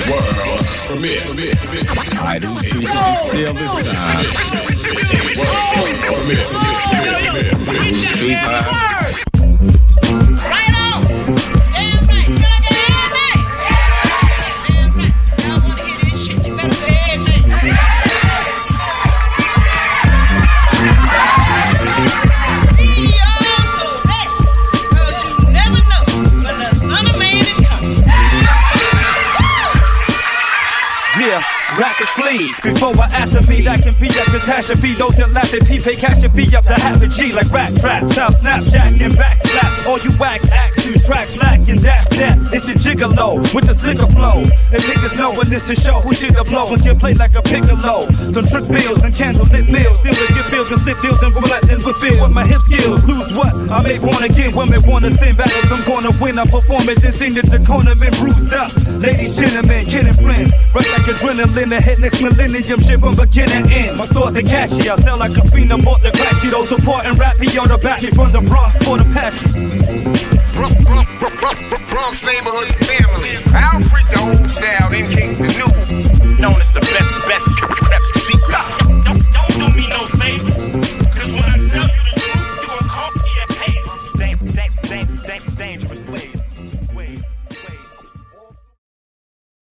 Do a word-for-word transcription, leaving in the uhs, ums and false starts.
World premiere. I do see the other side. World premiere. Right on. Damn right. Can I get everything? Damn right. I want to hear this shit. You better say everything. Never know, but the son of man is coming. Yeah, rappers flee. Before I answer me, that can be a catastrophe. Those that laugh at P pay cash and fee up to half a G like rap trap, South Snapchat and backslap. All you whack acts whose tracks lacking, that's that. It's a gigolo with the slicker flow. And niggas know when this is show who shit to blow and get played like a piccolo. Some trick bills and candle lit meals, steal and get bills and slip deals and roulette and fulfill with my hip skills. Lose what? I may wanna get women wanna sing battles. I'm gonna win. I perform it, then sing the Tacona men bruised up. Ladies, gentlemen, kid and friends, rush like adrenaline. The head next millennium shit from beginning to end. My thoughts are catchy. I sell like a fiend. I'm bought the crack Cheetos. Supporting rap. He on the back. He from the Bronx for the passion. Bronx neighborhood family.